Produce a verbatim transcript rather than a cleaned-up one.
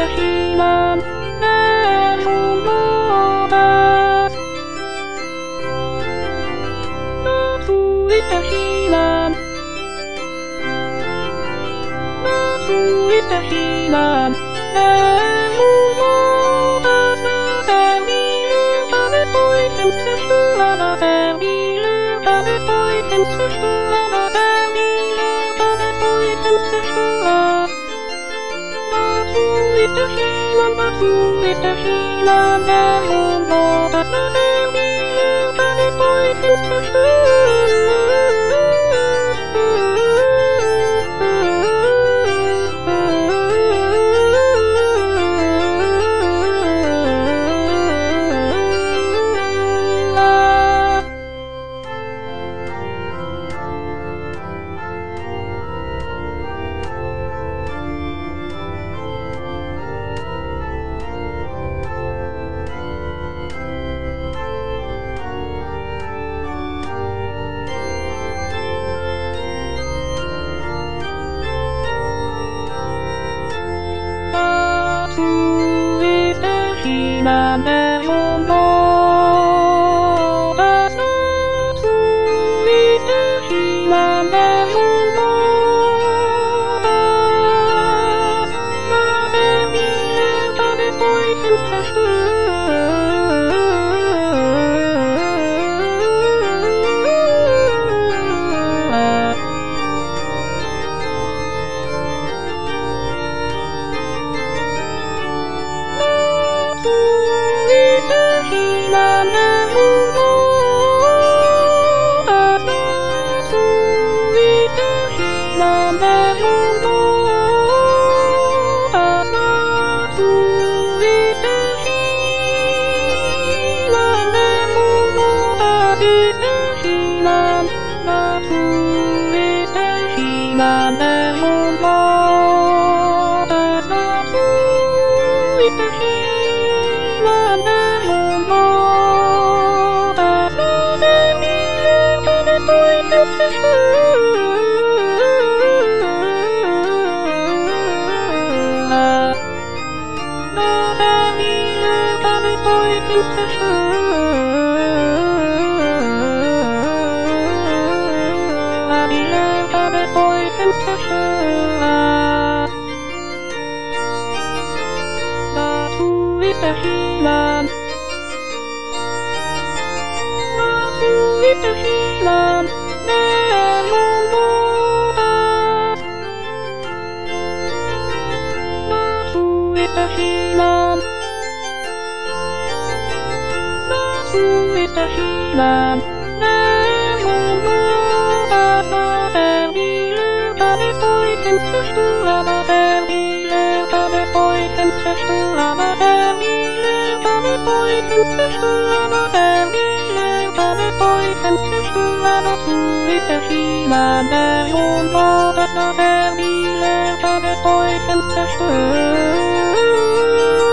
He-Man, der Humor. Dazu ist der He-Man. Dazu ist der He-Man, der Humor. Dass er die Lüge des Teufels zerstört, dass er die Lüge des Teufels zerstört, dass er die Lüge des Teufels zerstört. Dazu ist der He-Man, dazu ist der He-Man, der Humor, dass er die Lüge des Teufels zerstört. He-Man, der Humor. Dazu ist der He-Man, der Humor. Dass er die Lüge des Teufels zerstört. He-Man, der Humor. Dazu ist der He-Man, der Humor. Dazu ist der He-Man, der Humor. Das ist der He-Man. Dazu ist der He-Man, der Humor. Das dazu ist der He-Man, der Humor. Dass er die Lüge des Teufels zerstört. Dass er die Lüge des Teufels zerstört. Die Lüge des Teufels zerstört. Dazu ist der He-Man. Dazu ist der He-Man, der Humor. Dazu ist der He-Man. Dazu ist der He-Man, der Humor. Dass er die Lüge des Teufels zerstört, dass er die Lüge des Teufels zerstört, dass er die Lüge des Teufels zerstört, dass er die Lüge des Teufels zerstört. Dazu ist der He-Man, der Humor, dass er die Lüge des Teufels zerstört.